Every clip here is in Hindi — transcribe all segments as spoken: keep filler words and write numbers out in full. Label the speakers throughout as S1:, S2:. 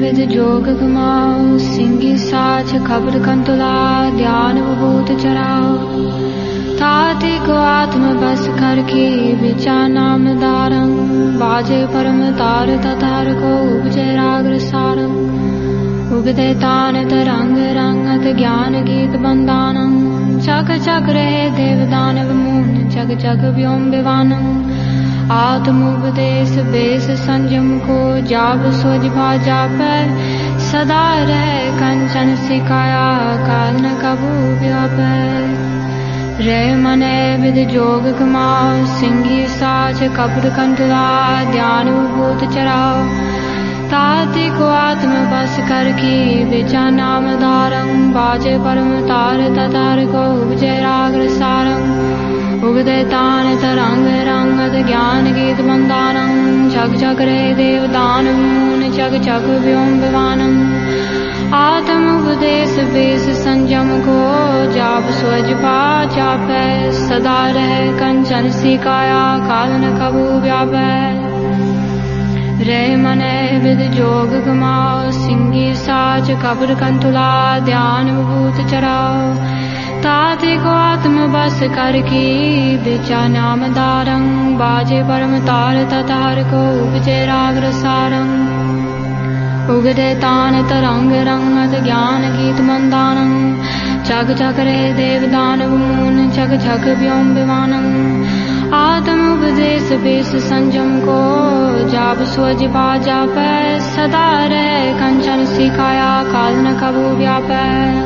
S1: विद जोग कमाओ, सिंगी साच खबर कंतुला, ध्यान भूत चराओ। ताति को आत्म बस कर की विचा नाम दारंग, बाजे परम तार ततार को उपजे राग सारंग। उगते तान तरंग रंगत ज्ञान गीत बंदानं, चक चक रहे देव दानव मून जग जग व्योम विवानं। आत्मोपदेश बेस संयम को जाप सोज भाजा पर, सदा रह कंचन सिखाया काल न कबू व्यापै। रे मने विद जोग कमाओ, सिंगी साच कपट कंटला, ध्यान भूत चराओ। ताति को आत्म बस कर की विचा नाम धारंग, बाजे परम तार ततार को उपजे राग सारंग। उगते तान तरंग रंगत ज्ञान गीत मंदानं, जग जग रे देव दानव मून जग जग व्योम विवानं। आत्म उपदेश बेस संयम को जाप सोज पा जापै, सदा रह कंचन सिखाया काल न कबू व्यापै। रे मने विद जोग कमाओ, सिंगी साच कपट कंतुला, ध्यान भूत चराओ। ताति को आत्म बस कर की विचा नाम दारंग, बाजे परम तार ततार को उपजे राग सारंग। उगते तान तरंग रंगत ज्ञान गीत मंदानं, जग जग रे देव दानव मून जग जग व्योम विवानं। आत्म उपदेश बेस संयम को जाप सोज पा जापै, सदा रह कंचन सिखाया काल न कबू व्यापै।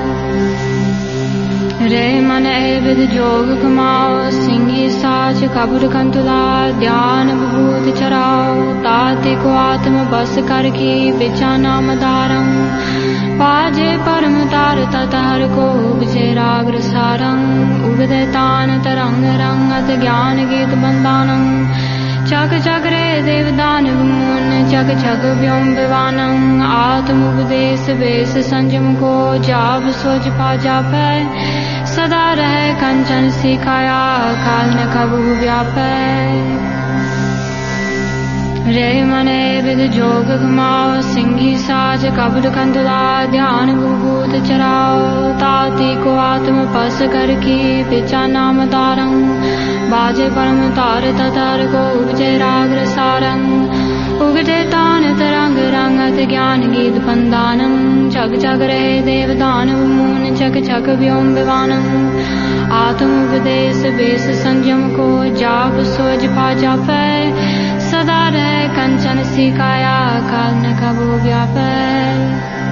S1: रे मने विद जोग कमाओ, सिंगी साच कपट कंतुला, ध्यान भूत चराओ। ताति को आत्म बस कर की विचा नाम धारंग, बाजे परम तार ततार को उपजे राग सारंग। उगते तान तरंग रंगत ज्ञान गीत बंदानं, जग जग रे देव दानव मून जग जग व्योम विवानं। आत्म उपदेश बेस संयम को जाप सोज पा जापै, सदा रह कंचन सिखाया काल न कबू व्यापै। रे मने विद जोग कमाओ, सिंगी साच कपट कंतुला, ध्यान भूत चराओ। ताति को आत्म बस कर की विचा नाम दारंग, बाजे परम तार ततार को उपजे राग सारंग। उगते तान तरंग रंगत ज्ञान गीत बंदानं, जग जग रे देव दानव मून जग जग व्योम विवानं। आत्म उपदेश बेस संयम को जाप सोज पा जापै, सदा रह कंचन सिखाया काल न कबू व्यापै।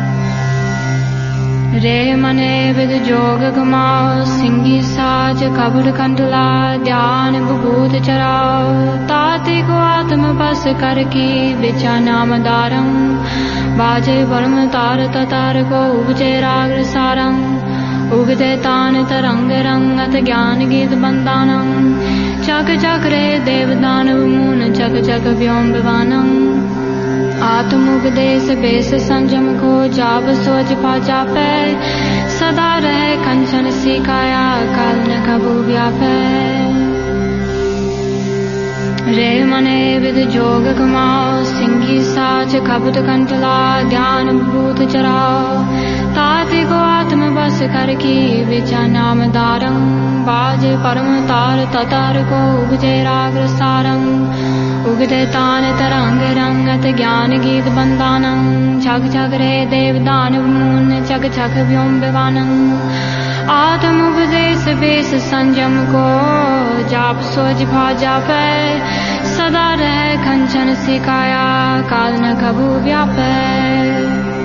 S1: रे मने विद जोग कमाओ, सिंगी साच कपट कंटुला, ध्यान भूत चराओ। ताति को आत्म बस कर की विचा नाम दारंग, बाजे परम तार ततार को उपजे राग सारंग। उगते तान तरंग रंगत ज्ञान गीत बंदानं, जग जग रे देव दानव मून जग जग व्योम विवानं। आत्म उपदेश बेस संयम को जाप सोज पा जापै, सदा रह कंचन सिखाया काल न कबू व्यापै। रे मने विद जोग कमाओ, सिंगी साच कपट कंटला, ध्यान भूत चराओ। ताति को आत्म बस कर की विचा नाम दारंग, बाजे परम तार ततार को उपजे राग सारंग। उगते तान तरंग रंगत ज्ञान गीत बंदानं, जग जग रे देव दानव मून जग जग व्योम विवानं। आत्म उपदेश बेस संयम को जाप सोज भा जापै, सदा रह कंचन सिखाया काल न कबू व्यापै।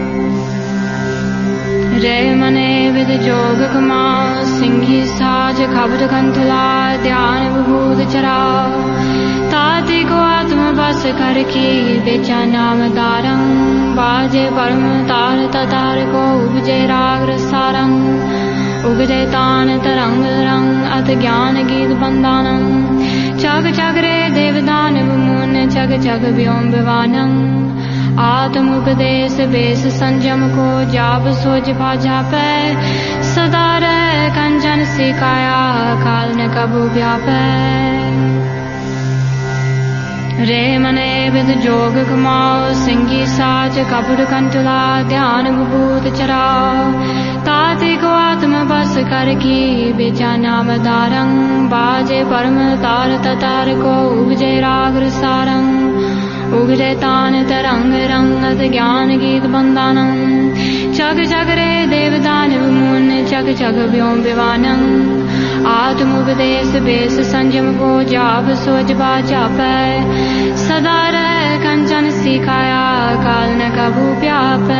S1: रे मने विद जोग कमाओ, सिंगी साच कपट कंतुला, ध्यान भूत चराओ। ताति को आत्म बस कर की विचा नाम दारंग, बाजे परम तार ततार को उपजे राग सारंग। उगते तान तरंग रंगत ज्ञान गीत बंदानं, जग जग रे देव दानव मून जग जग व्योम विवानं। आत्म उपदेश बेस संयम को जाप सोज पा जापै, सदा रह कंचन सिखाया काल न कबू व्यापै। रे मने विद जोग कमाओ सिंगी साच कपड़ कंटला ध्यान विभूत चराओ ताते को आत्म बस कर की बेचा नाम दारंग बाजे परम तार ततार को उपजे राग सारंग उगरे तान तरंग रंगत ज्ञान गीत बंदानं चग चग रे देवदानव मुन चग चग व्योम विवानं आत्म उपदेश बेस संयम को जाप सोच बाजापै सदा रह कंचन सिखाया काल न कबू व्यापै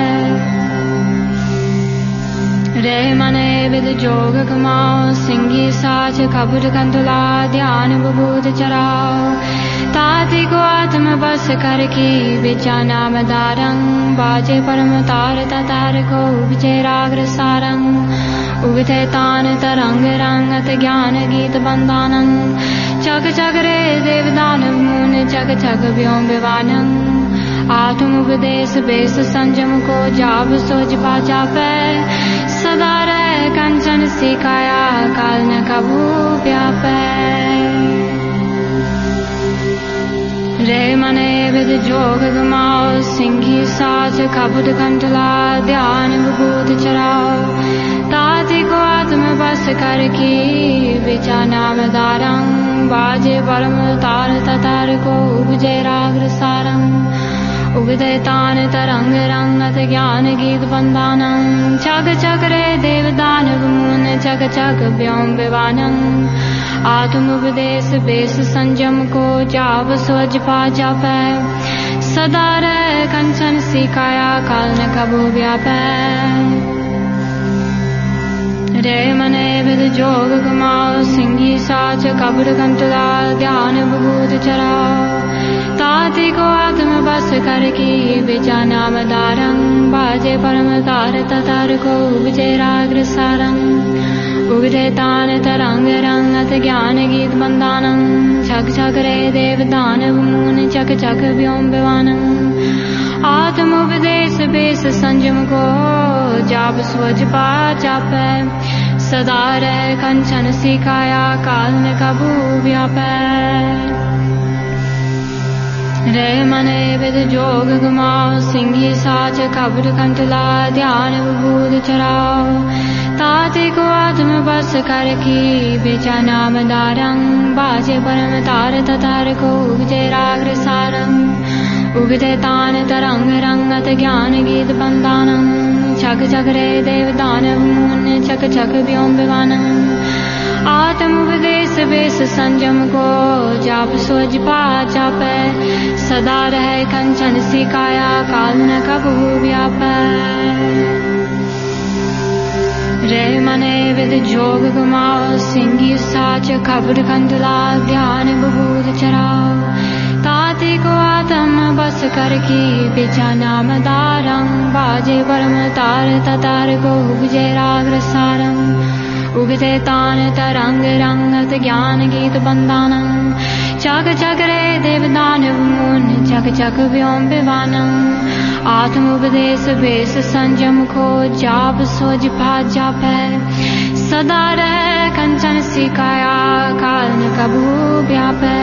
S1: रे मने विद जोग कमाओ सिंगी साच कपड़ कंतुला ध्यान विभूत चराओ ताति को आत्म बस कर की बिचा नाम दारंग बाजे परम तार ततार को उपजे राग सारंग उगते तान तरंग रंगत ज्ञान गीत बंदानं चग चग रे देवदान मुन चग चग व्योम विवानं आत्म उपदेश बेस संयम को जाप सोच बाजापै सदा रह कंचन सिखाया काल न कबू व्यापै रे मने विद जोग गमाओ सिंगी साच कपड़ कंटला ध्यान विभूत चराओ ताति को आत्म बस कर की बिचा नाम दारंग बाजे परम तार ततार को उपजे राग सारंग उगते तान तरंग रंगत ज्ञान गीत बंदानं चग चग रे देवदानव मुन चग चग व्योम विवानं आत्म उपदेश बेस संयम को जाप सोच बाजापै सदा रह कंचन सिखाया काल न कबू व्यापै रे मने विद जोग कमाओ सिंगी साच कपड़ कंटला ध्यान विभूत चराओ ताति को आत्म बस कर की बिचा नाम दारंग बाजे परम तार ततार को उपजे राग सारंग उगते तान तरंग रंगत ज्ञान गीत बंदानं छक छक रे देवदानव मुन चक चक व्योम विवानं आत्म उपदेश बेस संयम को जाप सोच बाजापै सदा रह कंचन सिखाया काल न कबू व्यापै रे मने विद जोग गमाओ सिंगी साच कपड़ कंटला ध्यान विभूत चराओ ताति को आत्म बस कर की बिचा नाम दारंग बाजे परम तार ततार को उपजे राग सारंग उगते तान तरंग रंगत ज्ञान गीत बंदानं चग चग रे देवदानव मुन चक चक व्योम विवानं आत्म उपदेश बेस संयम को जाप सोच बाजापै सदा रह कंचन सिखाया काल न कबू व्यापै रे मने विद जोग गमाओ सिंगी साच कपड़ कंटला ध्यान विभूत चराओ ताति को आत्म बस कर की बिचा नाम दारंग बाजे परम तार ततार को उपजे राग सारंग उगते तान तरंग रंगत ज्ञान गीत बंदानं चग चग रे देवदानव मुन चग चग व्योम विवानं आत्म उपदेश बेस संयम को जाप सोच बाजापै सदा रह कंचन सिखाया काल न कबू व्यापै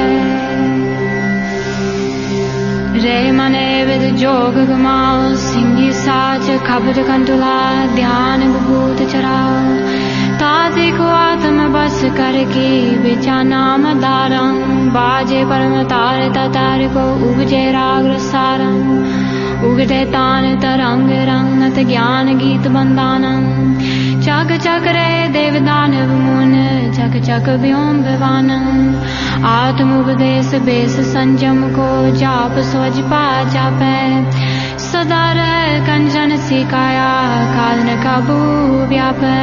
S1: रे मने विद जोग गमाओ सिंगी साच कपड़ कंटला ध्यान विभूत चराओ ताति को आत्म बस कर की बिचा नाम दारंग बाजे परम तार ततार को उपजे राग सारंग उगते तान तरंग रंगत ज्ञान गीत बंदानं चग चग रे देवदानव मुन चक चक व्योम विवानं आत्म उपदेश बेस संयम को जाप सोच बाजापै सदा रह कंचन सिखाया काल न कबू व्यापै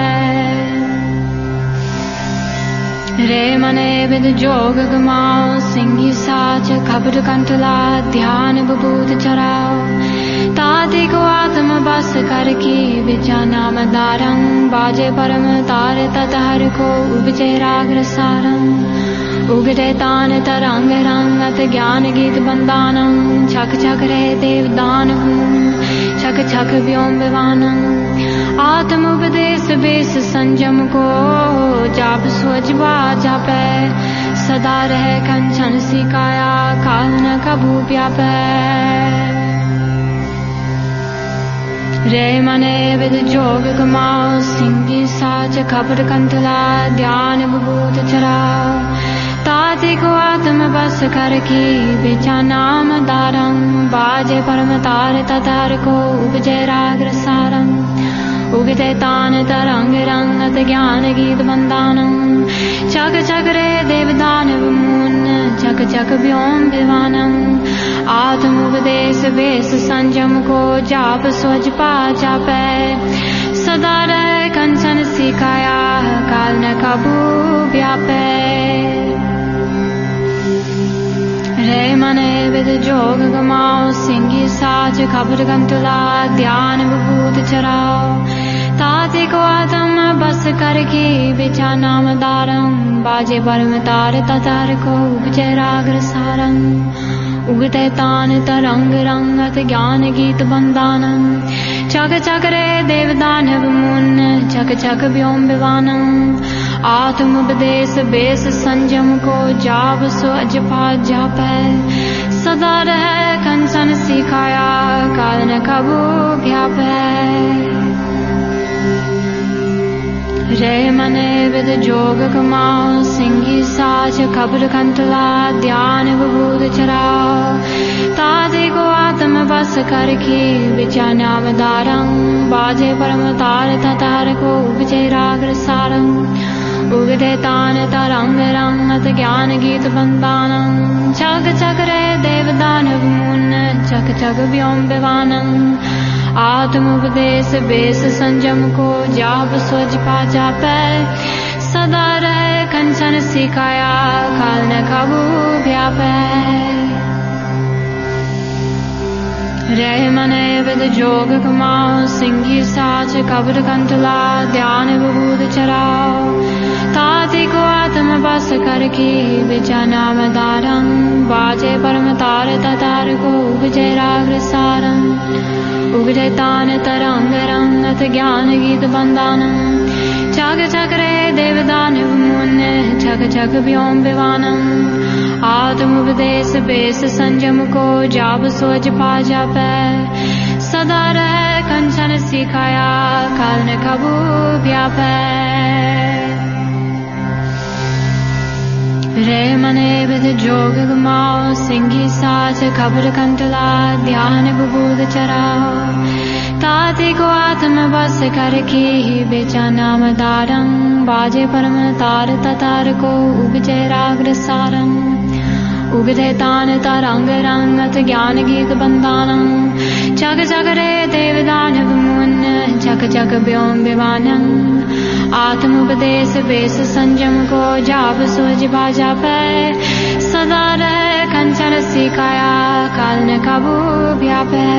S1: रे मने विद जोग गमाओ सिंगी साच कपड़ कंटला ध्यान विभूत चराओ ताति को आत्म बस कर की बिचा नाम दारंग बाजे परम तार ततार को उपजे राग सारंग उगते तान तरंग रंगत ज्ञान गीत बंदानं छक छक रे देवदानव छक छक व्योम विवानं आत्म उपदेश बेस संयम को जाप सोच बाजापै सदा रह कंचन सिखाया काल न कबू कबू व्यापै रे मने विद जोग कमाओ सिंगी साच खबर कंतला ध्यान बबूत चरा ताति को आत्म बस कर की बिचा नाम दारंग बाजे परम तार ततार को उपजय राग रसारंग उगते तान तरंग रंगत ज्ञान गीत बंदानं चक चक रे देवदानव मुन चक चक व्योम विवानं आत्म उपदेश वेश संयम को जाप सोच पा जापै सदा रह कंचन सिखाया काल न कबू व्यापै रे मने विद जोग गमाओ सिंगी साच खबर कंतला ध्यान बबूत चराओ ताति को आत्म बस कर की बिचा नाम दारं बाजे परम तार ततार को उपजय राग रसारंग उगते तान तरंग रंगत ज्ञान गीत बंदानं चक चक रे देवदानव मुन चक चक व्योम विवानं आत्म उपदेश बेस संयम को जाप सो अजपा जापै सदा रह कंचन सिखाया काल न कबू व्यापै रे मने विद जोग कमाओ सिंगी साच खबर कंतला ध्यान बबूद चराओ ताति को आत्म बस कर की बिचा नाम दारंग बाजे परम तार ततार को उपजय राग रसारंग उगते तान तरंग रंगत ज्ञान गीत बंदानं चक चक रे देवदानव मुन चक चक व्योम विवानं आत्म उपदेश बेस संयम को जाप सोच पा जापै सदा रह कंचन सिखाया काल न कबू व्यापै रे मने विद जोग कमाओ सिंगी साच खबर कंतला ध्यान बबूद चराओ ताति को आत्म बस कर की बिचा नाम दारंग बाजे परम तार ततार को उपजय राग रसारंग उगते तान तरंग रंगत ज्ञान गीत बंदानं चक चक रे देवदानव मुन चक चक व्योम विवानं आत्म उपदेश बेस संयम को जाप सोच पा जापै सदा रह कंचन सिखाया काल न कबू व्यापै रे मने विद जोग गमाओ सिंगी साच खबर कंतला ध्यान बबूद चराओ ताति को आत्म बस कर की बिचा नाम दारंग बाजे परम तार ततार को उपजय राग रसारंग उगते तान तरंग रंगत ज्ञान गीत बंदानं चक चक रे देवदानव मुन चक चक व्योम विवानं आत्म उपदेश बेस संयम को जाप सोच पा जापै सदा रह कंचन सिखाया काल न कबू व्यापै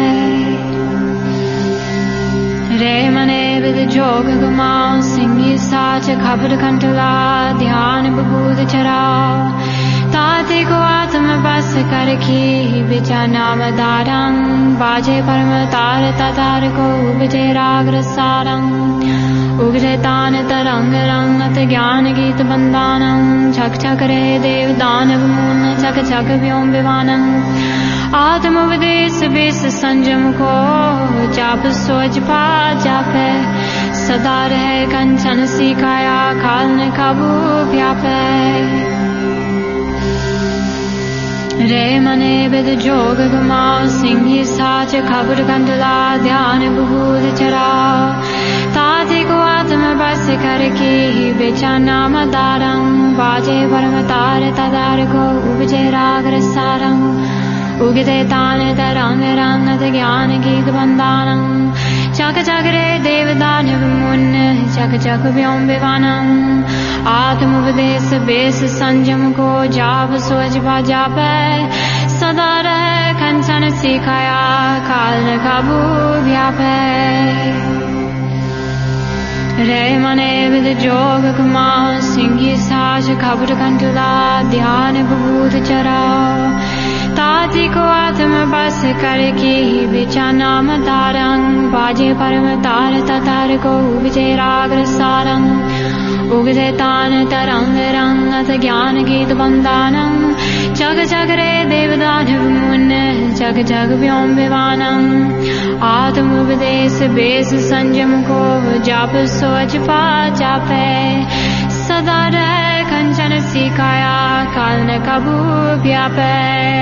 S1: रे मने विद जोग गमाओ सिंगी साच खबर कंटला ध्यान बबूद चराओ ताति को आत्म बस कर की बिचा नाम दारंग बाजे परम तार ततार को उपजय राग रसारंग उगते तान तरंग रंगत ज्ञान गीत बंदानं चक चक रे देवदानव मुन चक चक व्योम विवानं आत्म उपदेश बेस संयम को जाप सोच पा जापै सदा रह कंचन सिखाया काल न कबू व्यापै रे मने विद जोग गमाओ सिंगी साच खबर कंटला ध्यान बबूद चराओ ताति को आत्म बस कर की बिचा नाम दारंग बाजे परम तार ततार को उपजय राग रसारंग उगते तान तरंग रंगत ज्ञान गीत बंदानं चक चक रे देवदानव मुन चक चक व्योम विवानं आत्म उपदेश बेस संयम को जाप सोच पा जापै सदा रह कंचन सिखाया काल न कबू व्यापै रे मने विद जोग कमाओ सिंगी साच खबर कंटला ध्यान बबूद चराओ ताति को आत्म बस कर की बिचा नाम दारंग बाजे परम तार ततार को उपजय राग रसारंग उगते तान तरंग रंगत ज्ञान गीत बंदानं चक चक रे देवदानव मुन जग जग व्योम विवानम आत्मोपदेश बेस संयम को जाप सोच पा जापे सदा रह कंचन सिखाया काल न कबू व्यापे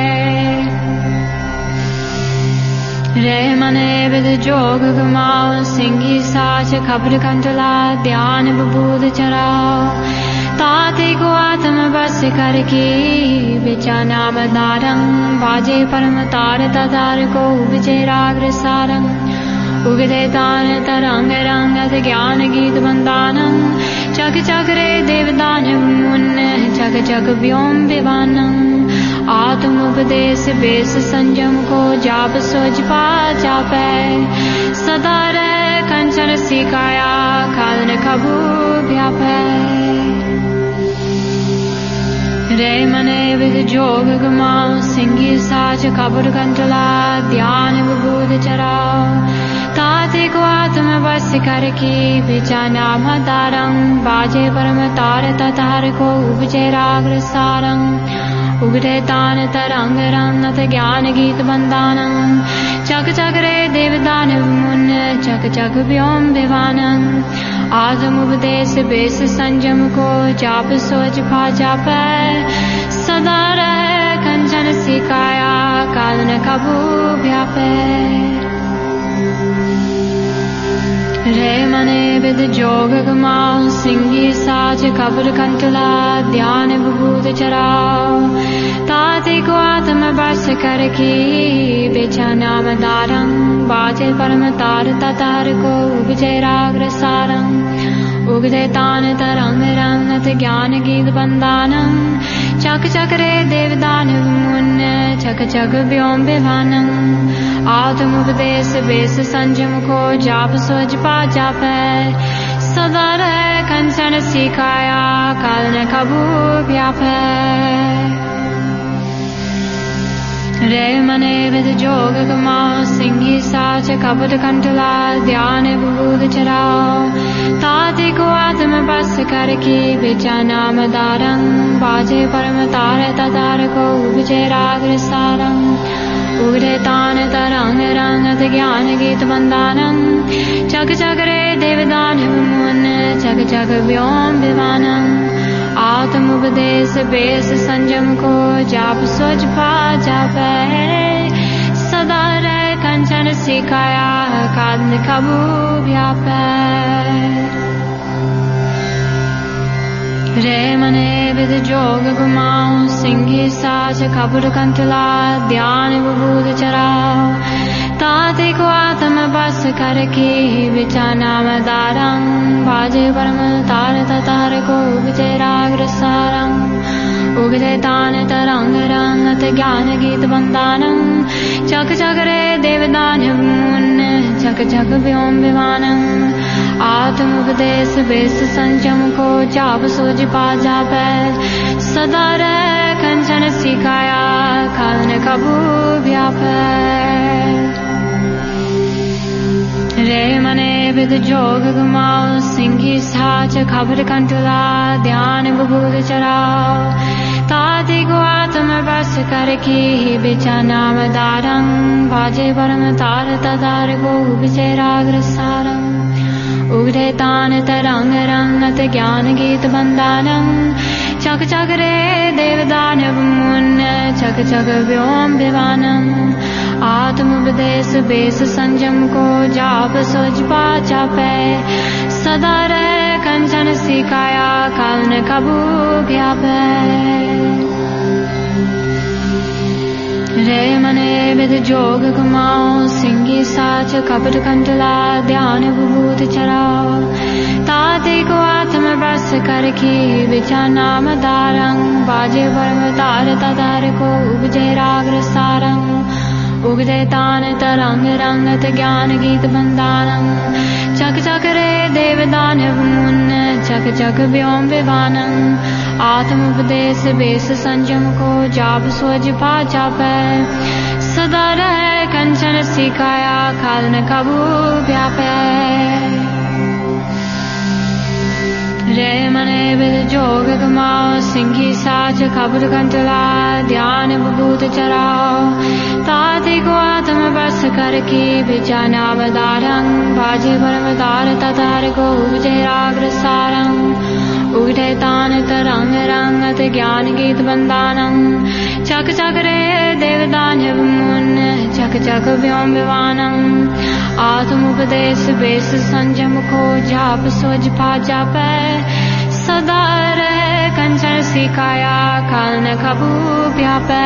S1: रे मने विद जोग गमाओ सिंगी साच खबर कंटला ध्यान बबूद चराओ ताते को आत्म बस कर की बिचा नाम दारंग बाजे परम तार तार को विजय राग सारंग उगदे तान तरंग रंगत ज्ञान गीत बंदानम चक चक रे देवदान मुन चक चक व्योम विवानम आत्मोपदेश बेस संयम को जाप सोच पा जापे सदा रह कंचन सिखाया काल न कबू व्यापे रे मने विद जोग गमाओ सिंगी साच कबूर कंटला ध्यान बबूद चराओ ताते को आत्म बस कर की बिचा नाम दारंग बाजे परम तार तार को उपजे राग सारंग उगते तान तरंग रंगत ज्ञान गीत बंदानम चक चक रे देवदान मुन चक चक व्योम विवानम आत्मोपदेश बेस संयम को जाप सोच पा जापे सदा रह कंचन सिखाया काल न कबू व्यापे रे मने विद जोग गमाओ सिंगी साच खबर कंटला ध्यान बबूद चराओ ताते को आत्म बस कर की बिचा नाम दारंग बाजे परम तार तार को उपजे राग सारंग उगदे तान तरंग रंगत ज्ञान गीत बंदानम चक चक रे देवदान मुन चक चक व्योम विवानम आत्मोपदेश बेस संयम को जाप सोच पा जापे सदा रह कंचन सिखाया काल न कबू व्यापे रे मने विद जोग गमाओ सिंगी साच कपट कंटला ध्यान बबूद चराओ ताते को आत्म बस कर की बिचा नाम दारंग बाजे परम तार तार को उपजे राग सारंग उगरे तान तरंग रंगत ज्ञान गीत बंदानम चक चक रे देवदान मुन चक चक व्योम विवानम आत्मोपदेश बेस संयम को जाप सोच पा जापे सदा रह कंचन सिखाया काल न कबू व्यापे रे मने विद जोग गमाओ सिंगी साच खबर कंटला ध्यान बबूद चराओ ताते को आत्म बस कर की बिचा नाम दारंग बाजे परम तार तार को उपजे राग सारंग उगदे तान तरंग रंगत ज्ञान गीत बंदानम चक चक रे देवदान मुन चक चक व्योम विवानम आत्मोपदेश बेस संयम को जाप सोच पा जापे सदा रह कंचन सिखाया काल न कबू व्यापे रे मने विद जोग गमाओ सिंगी साच खबर कंटला ध्यान बबूद चराओ ताते को आत्म बस कर की बिचा नाम दारंग बाजे परम तार तार को उपजे राग सारंग उगरे तान तरंग रंगत ज्ञान गीत बंदानम चक चक रे देवदान मुन चक चक व्योम विवानम आत्मोपदेश बेस संयम को जाप सोच पा जापे सदा रह कंचन सिखाया काल न कबू व्यापे रे मने विद जोग गमाओ सिंगी साच कपट कंटला ध्यान बबूद चराओ ताते को आत्म बस कर की बिचा नाम दारंग बाजे परम तार तार को उपजे राग सारंग उगदे तान तरंग रंगत ज्ञान गीत बंदानम चक चक रे देवदान मुन चक चक व्योम विवानम आत्मोपदेश बेस संयम को जाप सोच पा जापे सदा रह कंचन सिखाया काल न कबू व्यापे रे मने विद जोग गमाओ सिंगी साच खबर कंटला ध्यान बबूद चराओ ताते कर की विचानावदारं भाजे परमतार ततार को उपजैराग्रसारं उगटे तान तरंग रंगत ज्ञान गीत बंदानं चक चक रे देवदानव मुन चक चक व्योम विवानं आत्मोपदेश बेस संयम को जाप सोज पा जापै सदा रह कंचन सिकाया काल न कबू व्यापै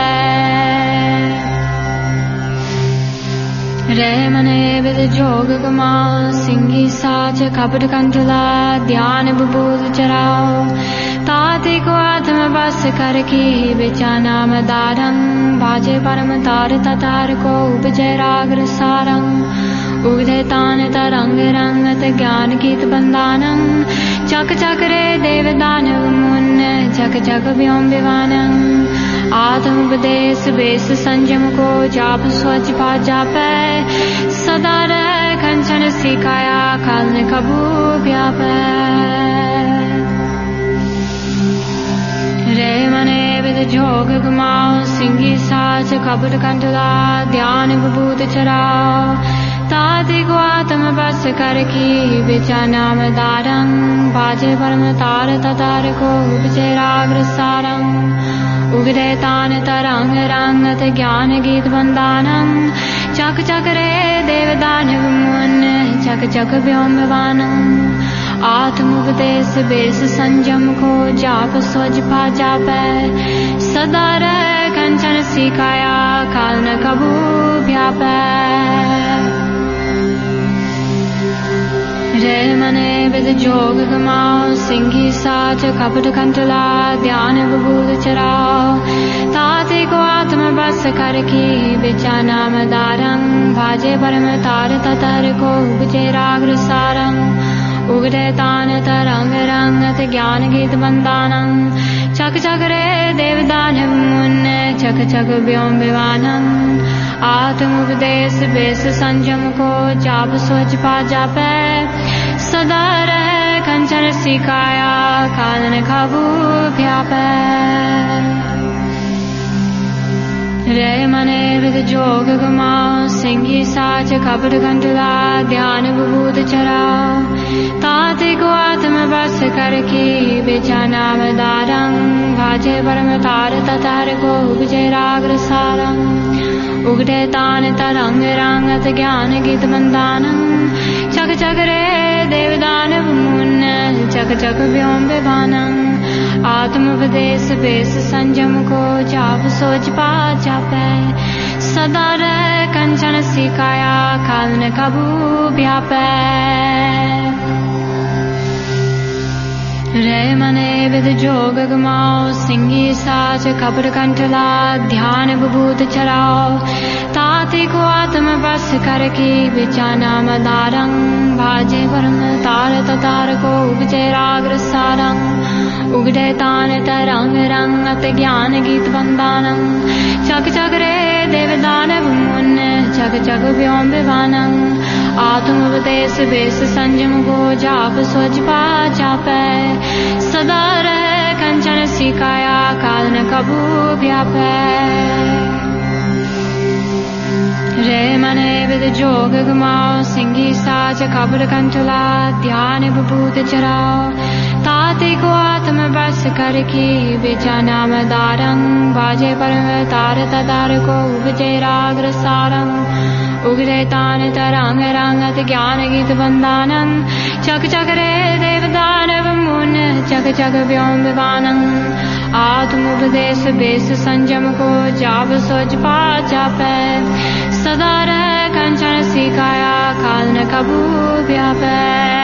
S1: रे मने विद जोग गमा सिंगी साच कपट कंठला ध्यान बुबूल चराओ ताति को आत्म बस कर की बेचाना मदारं बाजे परम तार ततार को उपजय राग सारं उगदे तान तरंग रंगत ज्ञान गीत बंदानं चक चक रे देवदानव मुन चक चक व्योम विवानं आत्मोपदेश बेस संयम को जाप स्वज पा जापै सदा रह कंचन सिकाया काल न कबू व्यापै रे मने विद जोग गमाओ सिंगी साच कपट कंठला ध्यान विभूत चराओ ताति को आत्म बस कर की बेचाना मदारं बाजे परम तार ततार को उपजय राग सारं उगदे तान तरंग रंगत ज्ञान गीत बंदानं चक चक रे देवदानव मुन चक चक व्योम विवानं आत्मोपदेश बेस संयम को जाप स्वज पा जापै सदा रह कंचन सिकाया काल न कबू व्यापै रे मने विद जोग गमाओ सिंगी साच कपट कंठला ध्यान बबूल चराओ ताति को आत्म बस कर की बेचाना मदारं भाजे परम तार ततर को उपजय राग सारं उगदे तान तरंग रंगत ज्ञान गीत बंदानं चक चक रे देवदानव मुन चक चक व्योम विवानं आत्मोपदेश बेस संयम को जाप स्वज पा जापै सदा रह कंचन सिकाया काल न कबू व्यापै रे मने विद जोग गमाओ सिंगी साच कपट कंठला ध्यान विभूत चराओ ताति को आत्म बस कर की बेचाना मदारं भाजे परम तार ततार को उपजय राग सारं उगटे तान तरंग रंगत ज्ञान गीत बंदानं चक चक रे देवदानव मुन चक चक व्योम विवानं आत्मोपदेश बेस संयम को जाप सोच पा जापै सदा रह कंचन सिकाया काल न कबू व्यापै रे मने विद जोग गमाओ सिंगी साच कपट कंठला ध्यान विभूत चराओ ताति को आत्म बस कर की बेचाना मदारं भाजे परम तार ततार को उपजय राग सारं उगडे तान तरंग रंगत ज्ञान गीत बंदानं चक चक रे देवदानव मुन चक चक व्योम विवानं आत्मोपदेश बेस संयम को जाप स्वज पा जापै सदा रह कंचन सिकाया काल न कबू व्यापै रे मने विद जोग गमाओ सिंगी साच कपट कंठला ध्यान विभूत चराओ ताति को आत्म बस कर की बेचाना मदारं बाजे परम तार ततार को उपजय राग सारं उगदे तान तरंग रंगत ज्ञान गीत बंदानं चक चक रे देवदानव मुन चक चक व्योम विवानं आत्मोपदेश बेस संयम को जाप सोच पा जापै सदा रह कंचन सिकाया काल न कबू व्यापै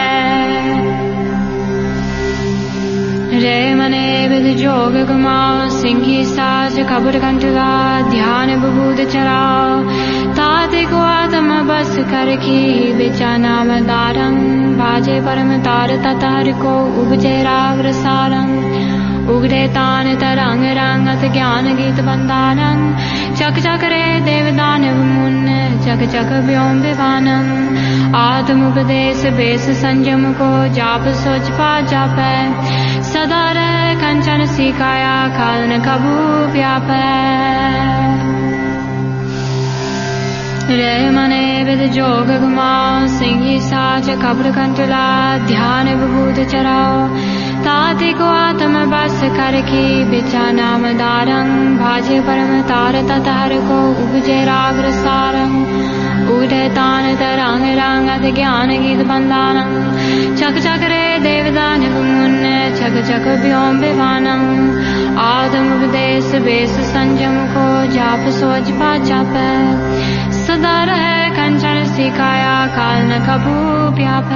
S1: रे मने विद जोग गमाओ सिंगी साच कपट कंठला ध्यान विभूत चराओ ताति को आत्म बस कर की बेचाना मदारं भाजे परम तार ततार को उपजय राग सारं उगडे तान तरंग रंगत ज्ञान गीत बंदानं चक चक रे देवदानव मुन चक चक व्योम विवानं आत्मोपदेश बेस संयम को जाप सोच पा जापै सदा रह कंचन सिकाया काल न कबू व्यापै रे मने जोग गुमाओ सिंही साच कब्र कंटुला ध्यान विभूत चराओ ताते को आत्म बस कर की बिचा नाम दारंग भाजे परम तार ततार को उपजे राग्र सारंग उड़े तान तरंग रंगत ज्ञान गीत बंदानं चक चक रे देवदान मुन्न चक चक व्योम विवानं आत्म उपदेश बेस संयम को जाप सोच पा जाप सदा रहे कंचन सिखाया काल न कबू व्याप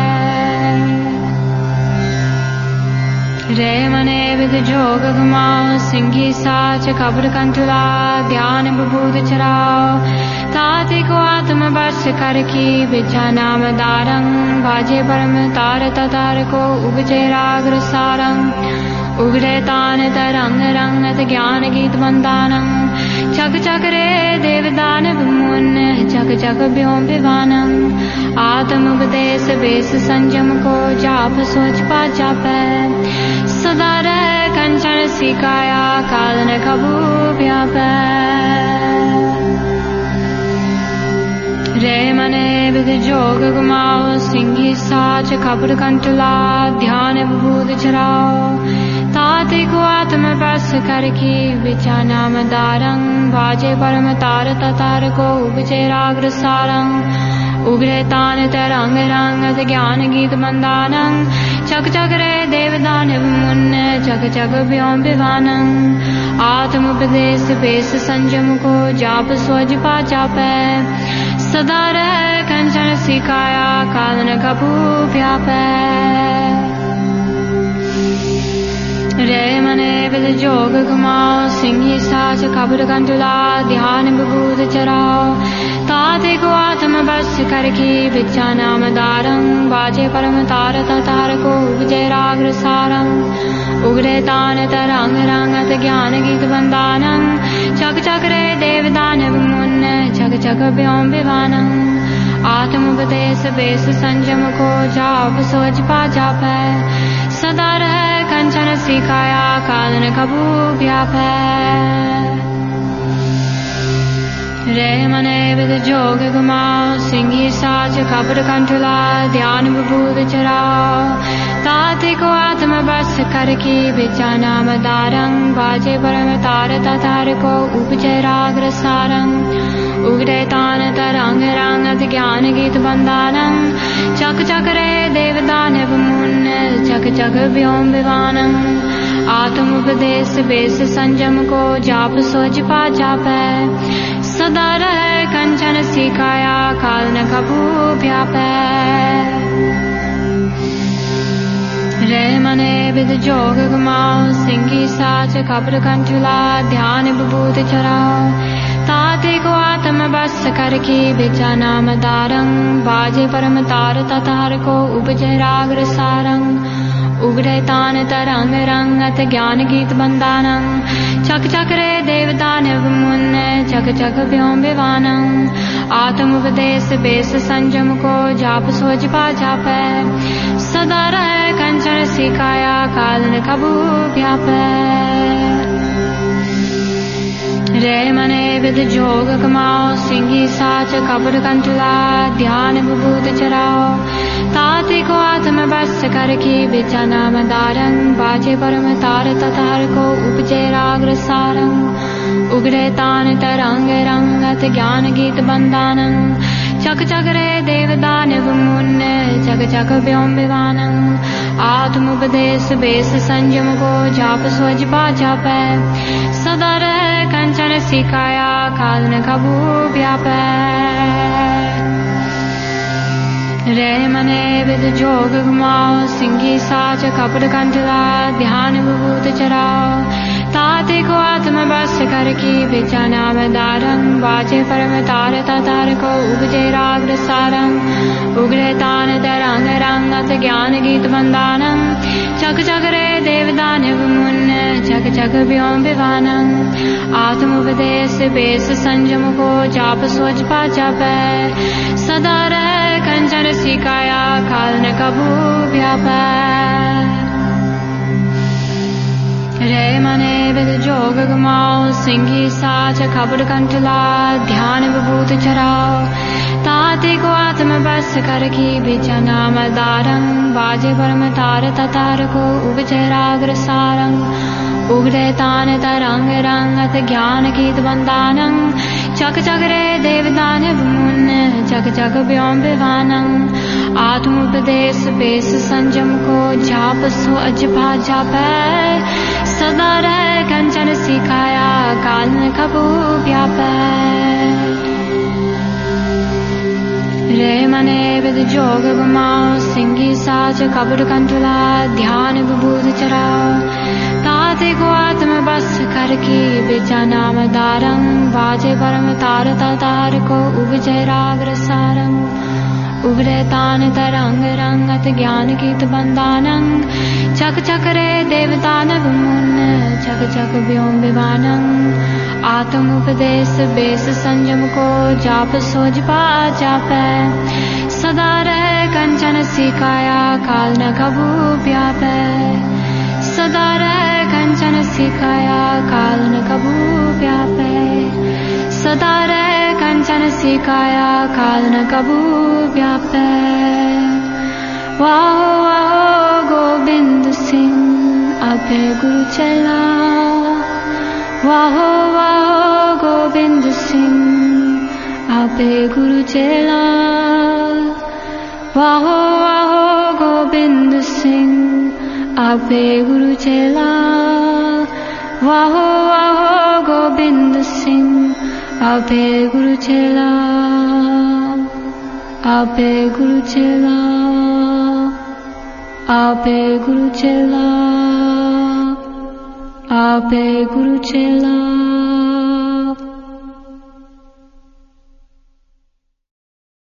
S1: रे मने विद जोग गुमाओ सिंही साच कब्र कंटुला ध्यान विभूत चराओ ताति को आत्म बस कर की बिचा नाम दारंग बाजे परम तार ततार को उपजे राग्र सारंग उगड़े तान तरंग रंगत ज्ञान गीत बंदानं चक चक रे देवदान मुन्न चक चक व्योम विवानं आत्म उपदेश बेस संयम को जाप सोच पा जाप सदा रहे कंचन सिखाया काल न कबू व्याप रे मने विद जोग गुमाओ सिंही साच कब्र कंटुला ध्यान विभूत चराओ ताते को आत्म बस कर की बिचा नाम दारंग बाजे परम तार ततार को उपजे राग्र सारंग उगरे तान तरंग रंगत ज्ञान गीत मंदानं चक चक रे देवदान मुन्न चक चक व्योम विवानं आत्म उपदेश बेस संयम को जाप सोज पा जाप सदा रहे कंचन सिखाया काल न कबू व्याप रे मने विद जोग गुमाओ सिंही साच कब्र कंटुला ध्यान विभूत चराओ ताते को आत्म बस कर की बिचा नाम दारंग बाजे परम तार ततार को उपजे राग्र सारंग उगरे तान तरंग रंगत ज्ञान गीत बंदानं चक चक रे देवदान मुन्न चक चक व्योम विवानं आत्म उपदेश बेस संयम को जाप सोच पा जाप सदा रहे कंचन सिखाया काल न कबू व्याप रे मने विद जोग गुमाओ सिंही साच कब्र कंटुला ध्यान विभूत चराओ ताते को आत्म बस कर की बिचा नाम दारंग बाजे परम तार ततार को उपजे राग्र सारंग उगड़े तान तरंग रंगत ज्ञान गीत बंदानं चक चक रे देवदान मुन्न चक चक व्योम विवानं आत्म उपदेश बेस संयम को जाप सोच पा जाप सदा रहे कंचन सिखाया काल न कबू व्याप रे मने विद जोग गुमाओ सिंही साच कब्र कंटुला ध्यान विभूत चराओ ताते को आत्म बस कर की बिचा नाम दारंग बाजे परम तार ततार को उपजे राग्र सारंग उगड़े तान तरंग रंगत ज्ञान गीत बंदानं चक चक रे देवदान मुन्न चक चक व्योम विवानं आत्म उपदेश बेस संयम को जाप सोच पा जाप सदा रहे कंचन सिखाया काल न कबू व्याप रे मने विद जोग गुमाओ सिंही साच कब्र कंटुला ध्यान विभूत चराओ ताते को आत्म बस कर की बिचा नाम दारंग बाजे परम तार ततार को उपजे राग्र सारंग उगड़े तान तरंग रंगत ज्ञान गीत बंदानं चक चक रे देवदान मुन्न चक चक व्योम विवानं आत्म उपदेश बेस संयम को जाप सोच पा जाप सदा रहे कंचन सिखाया काल न कबू व्याप रे मने विद जोग गुमाओ सिंही साच कब्र कंटुला ध्यान विभूत चराओ ताते को आत्म बस कर की बिचा नाम दारंग बाजे परम तार ततार को उपजे राग्र सारंग उगड़े तान तरंग रंगत ज्ञान गीत बंदानं चक चक रे देवदान मुन्न चक चक व्योम विवानं आत्म उपदेश बेस संयम को जाप सोच पा जाप सदा रहे कंचन सिखाया काल न कबू व्याप रे मने विद जोग गुमाओ सिंही साच कब्र कंटुला ध्यान विभूत चराओ ताते को आत्म बस कर की बिचा नाम दारंग बाजे परम तार ततार को उपजय राग्र सारंग उगरे तान तरंग रंगत ज्ञान कीत बंदानं चक चक रे देवदान मुन जग जग व्योम विवानं आत्मोपदेश बेस संयम को जाप सो अजपा जापै सदा रह कंचन सिखाया काल न कबू व्यापै रे मने विद जोग गुमाओ सिंगी साच कबड़ कंठुला ध्यान विभूत चराओ ताते को आत्म बस कर की बिचा नाम दारंग बाजे परम तार तार को उपजय राग्र सारंग उगरे तान तरंग रंगत ज्ञान कीत बंदानं चक चक रे देवतानव मुन चक चक व्योम विवानं आत्म उपदेश बेस संयम को जाप सोज पा जापै सदा रह कंचन सिखाया काल न कबू व्यापै सदा रह कंचन सिखाया काल न कबू व्यापै सदा रह कंचन सिखाया काल न कबू व्यापै वाहो वाहो गोविंद सिंह अभय गुरु चला वाहो वाहो गोविंद सिंह अभय गुरु चला वाहो वाहो गोविंद सिंह अभय गुरु चला वाहो वाहो गोविंद सिंह अभय गुरु चला अभय गुरु चला अभय गुरु चला अभय गुरु चला।